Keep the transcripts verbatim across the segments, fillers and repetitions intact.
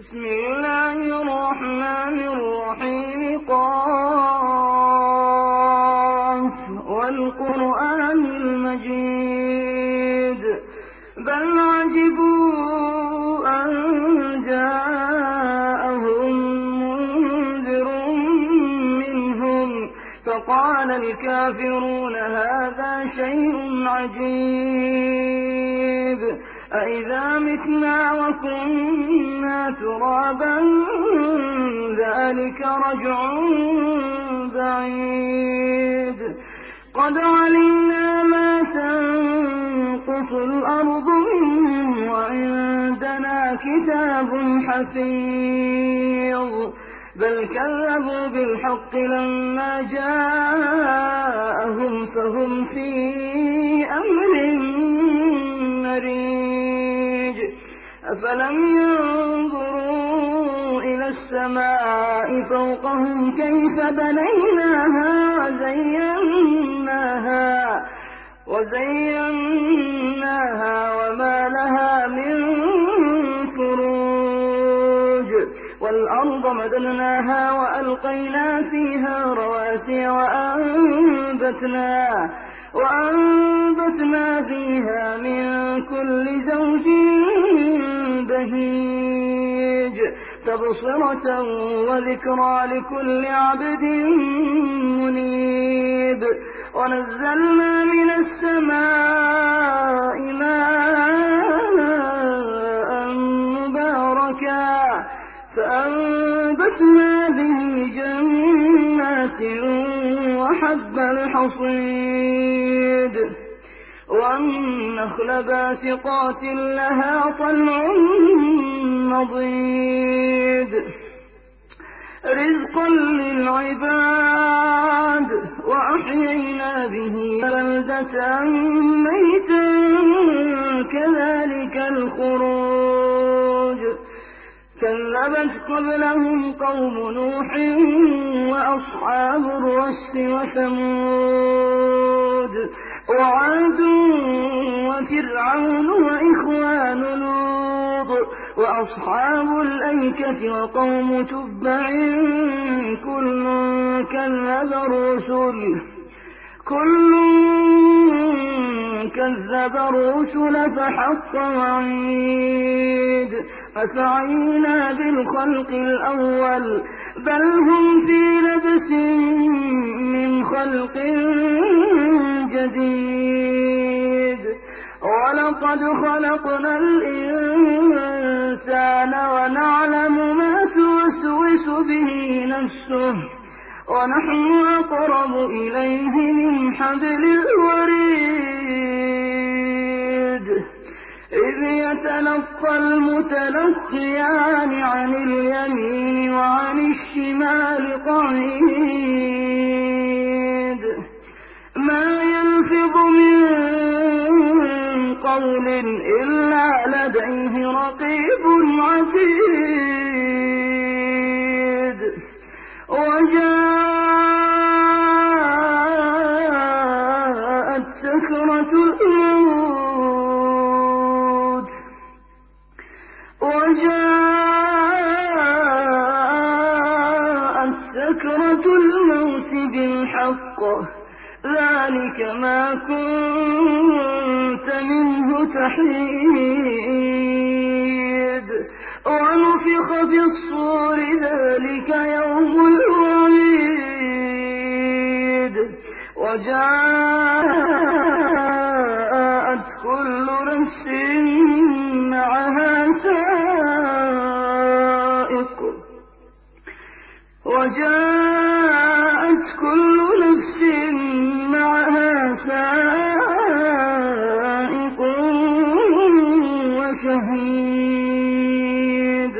بسم الله الرحمن الرحيم قاف والقرآن المجيد بل عجبوا أن جاءهم منذر منهم فقال الكافرون هذا شيء عجيب أإذا متنا وكنا ترابا ذلك رجع بعيد قد علمنا ما تنقص الأرض منهم وعندنا كتاب حفيظ بل كذبوا بالحق لما جاءهم فهم في أمر مريج أفلم ينظروا إلى السماء فوقهم كيف بنيناها وزيناها وزيناها وما لها من فروج والأرض مددناها وألقينا فيها رواسي وأنبتنا وأنبتنا فيها من كل زوج بهيج تبصرة وذكرى لكل عبد منيب ونزلنا من السماء ماء مباركا فأنبتنا به جنات وحب الحصيد والنخل باسقات لها طلع نضيد رزقا للعباد وأحيينا به بلدة ميتا كذلك الخروج كذبت قبلهم قوم نوح وأصحاب الرس وثمود وعاد وفرعون وإخوان لوط وأصحاب الأيكة وقوم تبع كل كذب الرسل كل كذب الرسل فحق وعيد أفعينا بالخلق الأول بل هم في لبس من خلق جديد ولقد خلقنا الإنسان ونعلم ما توسوس به نفسه ونحن أقرب إليه من حبل الوريد إذ يتلقى المتلقيان عن اليمين وعن الشمال قعيد ما يلفظ من قول إلا لديه رقيب عتيد وجاءت سكرة الموت وجاءت سكرة الموت بالحق ذلك ما كنت منه تحيد ونفخ في الصور ذلك يوم الوعيد وجاءت كل نفس معها سائق وجاءت كل نفس معها سائق وشهيد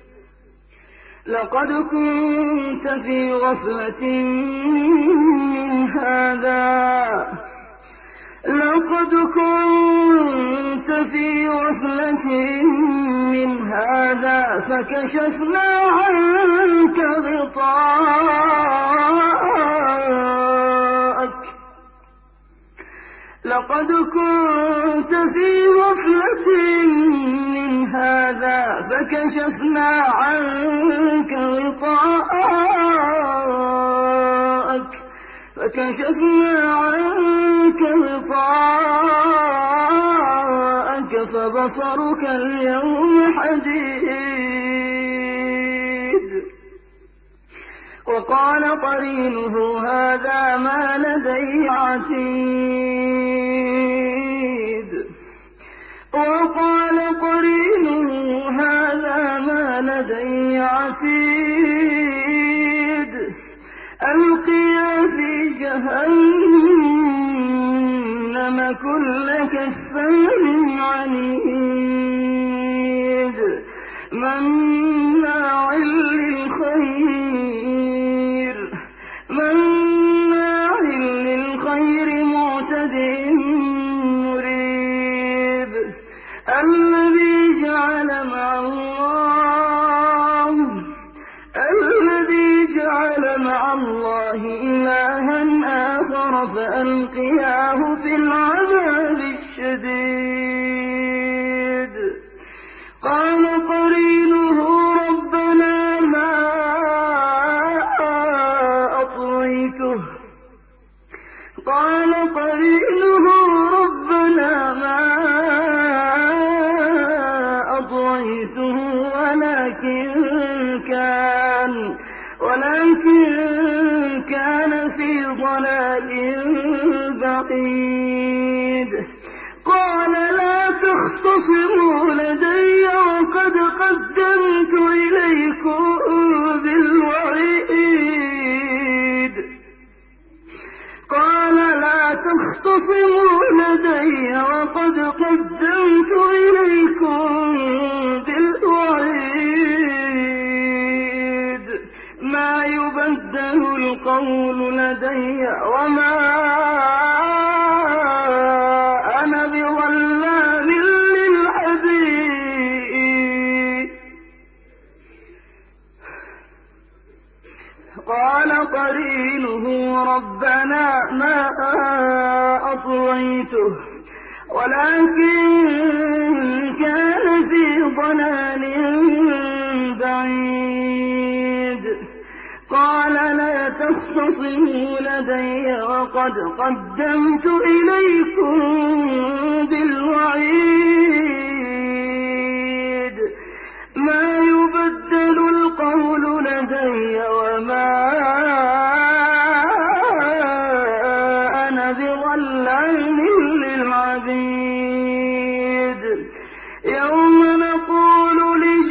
لقد كنت في غفلة من هذا لقد كنت في غفلة من هذا فكشفنا عنك غطاءك لقد كنت في غفلة من هذا فكشفنا عنك غطاءك فكشفنا عنك غطاءك فبصرك اليوم حديد. وقال قرينه هذا ما لدي عتيد وقال قرينه هذا ما لدي عتيد ألقيا في جهنم كل كفار عنيد مناع للخير مناع للخير معتد مريب الذي جعل مع الله الذي جعل مع الله إلها آخر فألقياه في العذاب الشديد. قال قرينه ربنا ما أطغيته قال قرينه ربنا ما أطغيته ولكن كان ولكن كان في ضلال بعيد. قال لا تختصموا لدي وقد قدمت إليكم بالوعيد قال لا تختصموا لدي وقد قدمت إليكم بالوعيد ما يبدل القول لدي وما أنا بظلام للعبيد. قال قرينه ربنا ما أطغيته ولكن كان في ضلال بعيد. قال لا تختصموا لدي وقد قدمت إليكم بالوعيد ما يبدل القول لدي وما أنا بظلام للعبيد. يوم نقول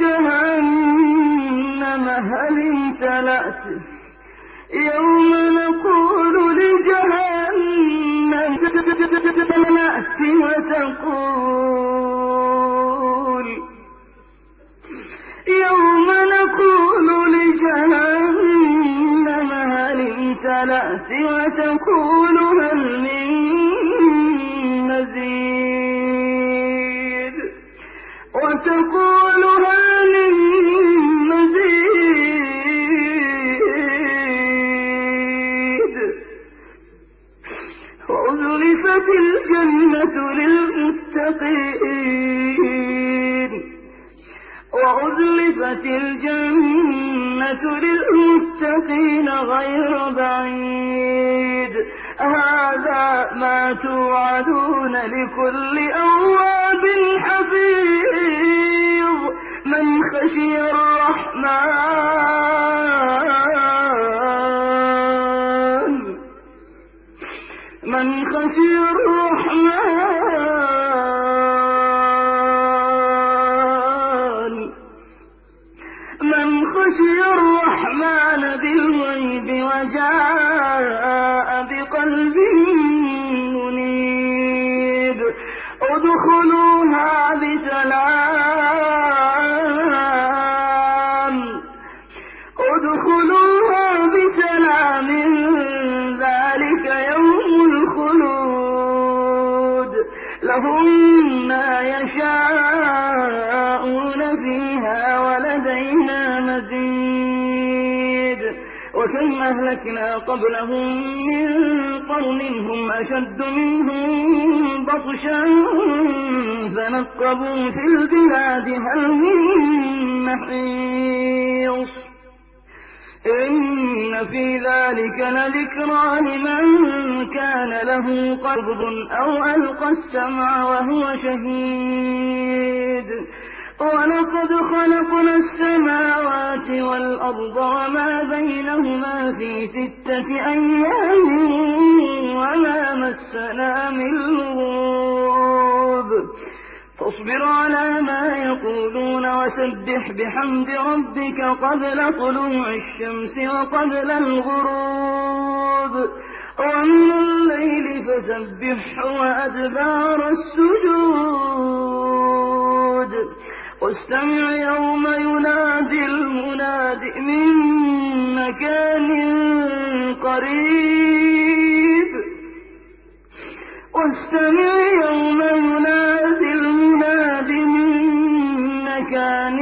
لجهنم هل امتلأت يوم نقول لجهنم امتلأت وتقول يوم نقول لجهنم هل امتلأت وتقول هل من مزيد وتقول هل من مزيد. وأزلفت الجنة للمتقين وأزلفت الجنة للمتقين غير بعيد. هذا ما توعدون لكل أواب حفيظ من خشي الرحمن من خشي الرحمن من خشي الرحمن بالغيب وجاء بقلب منيب. ادخلوها بسلام ادخلوها بسلام ذلك يوم الخلود لهم ما يشاءون فيها ولدينا مزيد. وكم أهلكنا قبلهم من قرن هم أشد منهم بطشا فنقبوا في البلاد هل من محيص إن في ذلك لذكرى لمن كان له قلب أو ألقى السمع وهو شهيد ولقد خلقنا السماوات والأرض وما بينهما في ستة أيام وما مسنا من لغوب فاصبر على ما يقولون وسبح بحمد ربك قبل طلوع الشمس وقبل الغروب ومن الليل فسبحه وأدبار السجود واستمع يوم ينادي المناد من مكان قريب واستمع يوم ينادي المناد من مكان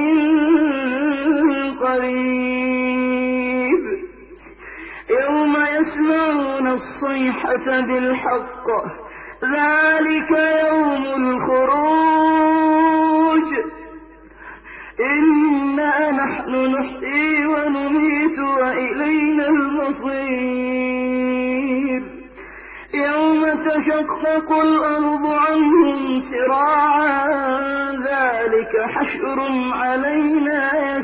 قريب يوم يسمعون الصيحة بالحق ذلك يوم الخروج إنا نحن نحيي ونميت وإلينا المصير يوم تشقق الأرض عنهم سراعا ذلك حشر علينا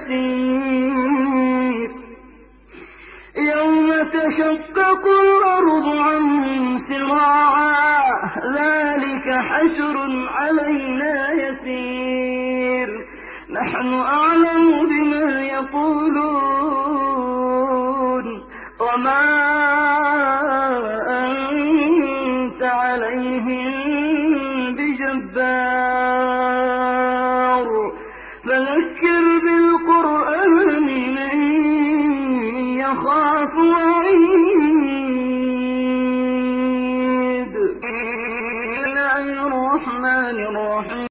يسير يوم تشقق الأرض عنهم سراعا ذلك حشر علينا يسير نحن أعلم بما يقولون وما أنت عليهم بجبار فذكر بالقرآن من يخاف وعيد